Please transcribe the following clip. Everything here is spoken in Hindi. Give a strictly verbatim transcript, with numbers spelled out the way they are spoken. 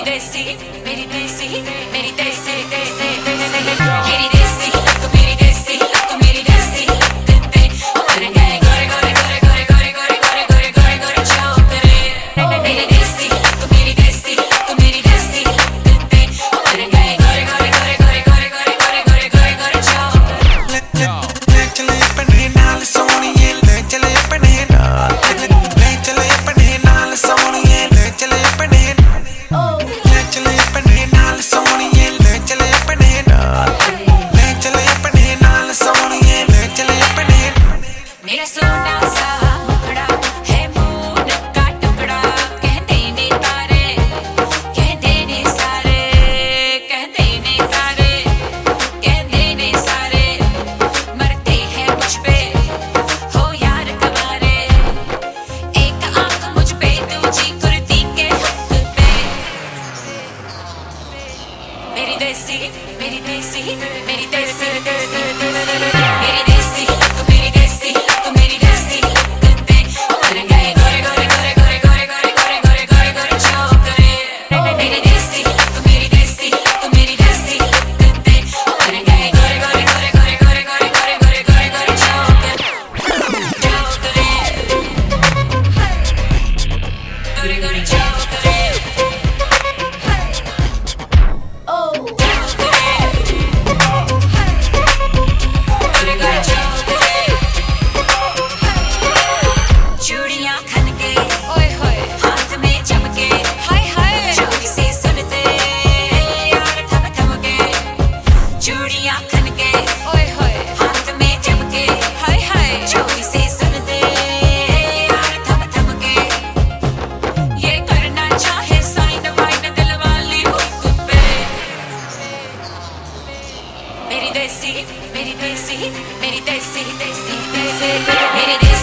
देसी मेरी देसी मेरी देसी देसी मेरी देसी लक मेरी देसी लक मेरी देसी लक ते उतर गए गोरे गोरे गोरे गोरे गोरे गोरे गोरे गोरे गोरे चौकरे मेरी देसी लक मेरी देसी लक मेरी देसी लक ते उतर गए गोरे गोरे गोरे गोरे गोरे गोरे गोरे गोरे गोरे चौकरे ले चले अपने नाल सोनिए ले चले अपने नाल ले चले अपने नाल सोनिए ले चले अपने ले चले अपने नाल सोनिए ले चले अपने नाल ले चले अपने नाल सोनिए ले चले अपने मेरा सोना सा मुखड़ा है मून का टुकड़ा कहते ने तारे कहते ने सारे कहते ने सारे कहते ने सारे मरते हैं मुझ पे हो यार कवारे एक आंख मुझ पे दूजी कुर्ती के हुक पे मेरी देसी मेरी देसी मेरी देसी मेरी देसी लक मेरी देसी लक मेरी देसी लक ते उतर गए गोरे गोरे गोरे गोरे गोरे गोरे गोरे गोरे गोरे गोरे चौकरे मेरी देसी लक मेरी देसी लक मेरी देसी लक ते उतर गए गोरे गोरे गोरे गोरे गोरे गोरे गोरे गोरे गोरे गोरे चौकरे चौकरे गोरे गोरे चौकरे चूड़ियां खन के ओए होए हाथ में चमके हाय हाय चोरी से सुनते यार थम थम के चूड़ियां खन के ओए होए हाथ में चमके हाय हाय चोरी से सुनते यार थम थम के ये करना चाहे साइन वाइन दिल वाली हुक पे मेरी देसी मेरी देसी मेरी देसी देसी देसी मेरी